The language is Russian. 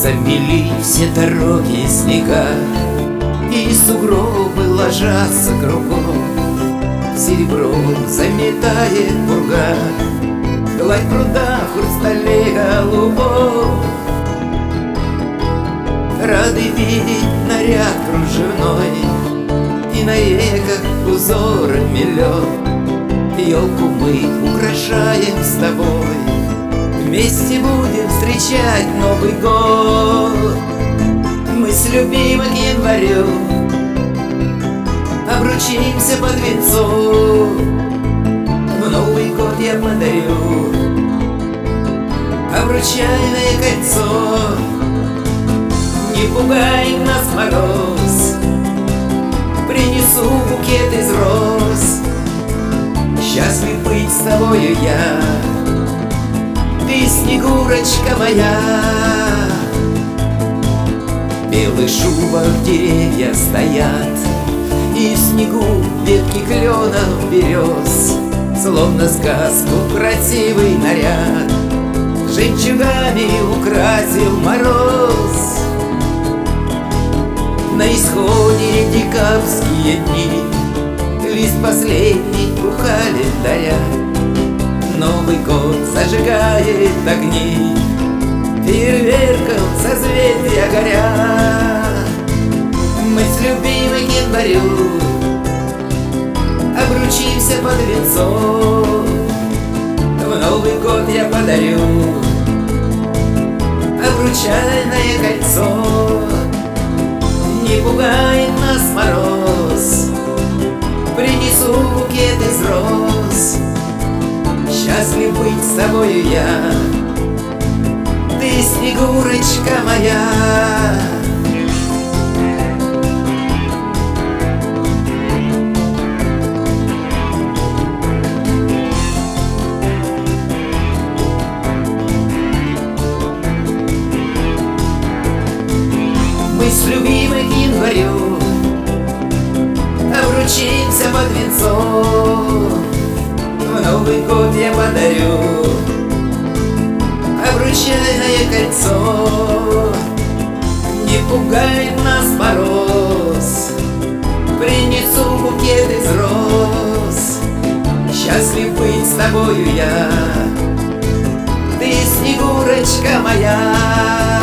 Замели все дороги снега, и сугробы ложатся кругом. Серебром заметает пурга гладь пруда в хрустале голубом. Рады видеть наряд кружевной и на веках узоры миллион. Елку мы украшаем с тобой, вместе будем встречать Новый год. Мы с любимым январем обручимся под венцом. В Новый год я подарю обручальное кольцо. Не пугай нас мороз, принесу букет из роз. Счастлив быть с тобою я, ты, Снегурочка моя. В белых шубах деревья стоят, и в снегу ветки кленов берез. Словно сказку красивый наряд жемчугами украсил мороз. На исходе декабрьские дни, лист последний у календаря. Новый год зажигает огни, фейерверком созвездия горят. Мы с любимым январем обручимся под венцом. В Новый год я подарю обручальное кольцо. Не пугает нас мороз, принесу букет из роз. Счастлив быть с тобою я, ты, Снегурочка моя. Мы с любимым январем обручимся под венцом. В Новый год я подарю обручальное кольцо. Не пугает нас мороз, принесу букет из роз. Счастлив быть с тобою я, ты, Снегурочка моя.